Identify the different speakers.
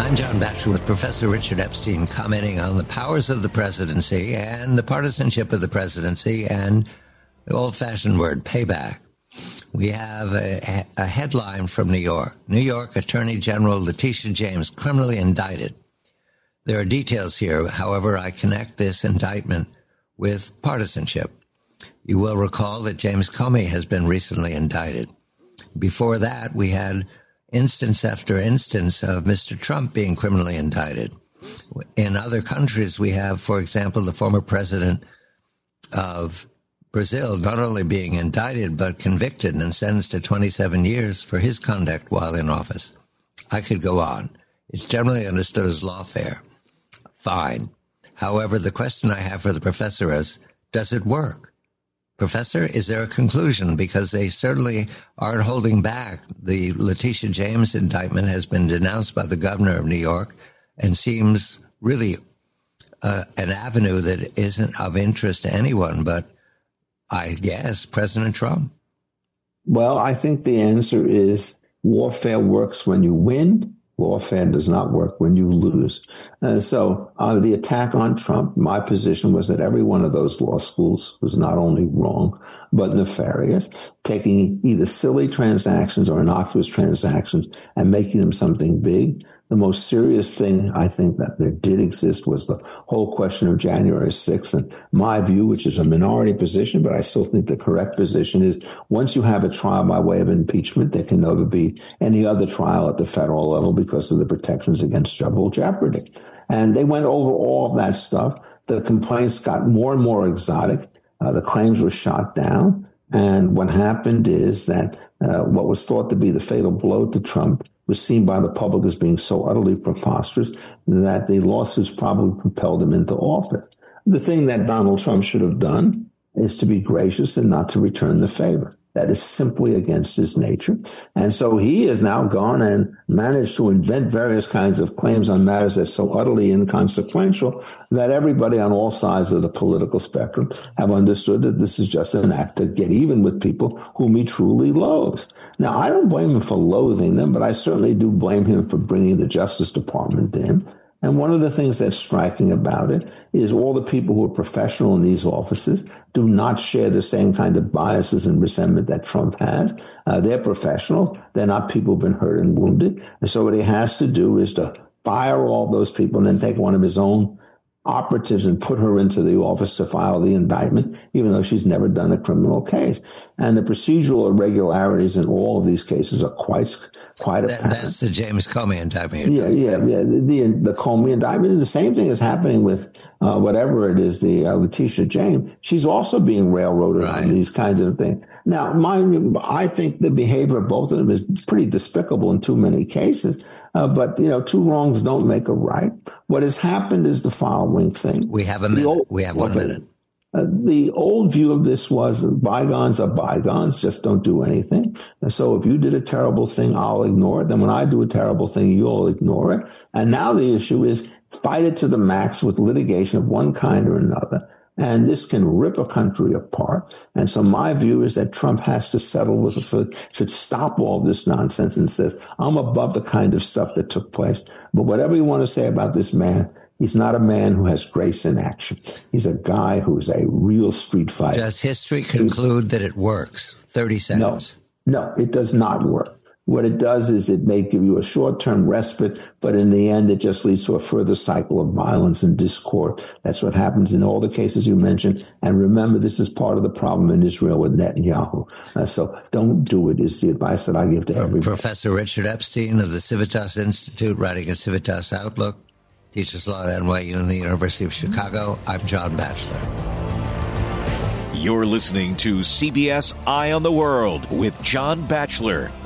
Speaker 1: I'm John Batchelor with Professor Richard Epstein, commenting on the powers of the presidency and the partisanship of the presidency and the old-fashioned word, payback. We have a headline from New York. New York Attorney General Letitia James criminally indicted. There are details here. However, I connect this indictment with partisanship. You will recall that James Comey has been recently indicted. Before that, we had instance after instance of Mr. Trump being criminally indicted. In other countries, we have, for example, the former president of Brazil not only being indicted but convicted and sentenced to 27 years for his conduct while in office. I could go on. It's generally understood as lawfare. Fine. However, the question I have for the professor is, does it work? Professor, is there a conclusion? Because they certainly aren't holding back. The Letitia James indictment has been denounced by the governor of New York and seems really an avenue that isn't of interest to anyone but, I guess, President Trump.
Speaker 2: Well, I think the answer is warfare works when you win. Lawfare does not work when you lose. So the attack on Trump, my position was that every one of those law schools was not only wrong, but nefarious, taking either silly transactions or innocuous transactions and making them something big. The most serious thing I think that there did exist was the whole question of January 6th. And my view, which is a minority position, but I still think the correct position is once you have a trial by way of impeachment, there can never be any other trial at the federal level because of the protections against double jeopardy. And they went over all of that stuff. The complaints got more and more exotic. The claims were shot down. And what happened is that what was thought to be the fatal blow to Trump was seen by the public as being so utterly preposterous that the lawsuits probably propelled him into office. The thing that Donald Trump should have done is to be gracious and not to return the favor. That is simply against his nature. And so he has now gone and managed to invent various kinds of claims on matters that are so utterly inconsequential that everybody on all sides of the political spectrum have understood that this is just an act to get even with people whom he truly loathes. Now, I don't blame him for loathing them, but I certainly do blame him for bringing the Justice Department in. And one of the things that's striking about it is all the people who are professional in these offices do not share the same kind of biases and resentment that Trump has. They're professional. They're not people who've been hurt and wounded. And so what he has to do is to fire all those people and then take one of his own operatives and put her into the office to file the indictment, even though she's never done a criminal case. And the procedural irregularities in all of these cases are quite apparent.
Speaker 1: That's the James Comey indictment.
Speaker 2: Yeah. The Comey indictment. The same thing is happening with whatever it is, the Letitia James. She's also being railroaded on these kinds of things. Now, I think the behavior of both of them is pretty despicable in too many cases. But, two wrongs don't make a right. What has happened is the following thing.
Speaker 1: We have a minute. We have 1 minute.
Speaker 2: The old view of this was bygones are bygones, just don't do anything. And so if you did a terrible thing, I'll ignore it. Then when I do a terrible thing, you'll ignore it. And now the issue is fight it to the max with litigation of one kind or another. And this can rip a country apart. And so my view is that Trump has to settle with should stop all this nonsense and says, I'm above the kind of stuff that took place. But whatever you want to say about this man, he's not a man who has grace in action. He's a guy who's a real street fighter.
Speaker 1: Does history conclude that it works? 30 seconds.
Speaker 2: No, it does not work. What it does is it may give you a short-term respite, but in the end, it just leads to a further cycle of violence and discord. That's what happens in all the cases you mentioned. And remember, this is part of the problem in Israel with Netanyahu. So don't do it is the advice that I give to everybody.
Speaker 1: Professor Richard Epstein of the Civitas Institute, writing at Civitas Outlook, teaches law at NYU and the University of Chicago. I'm John Batchelor.
Speaker 3: You're listening to CBS Eye on the World with John Batchelor.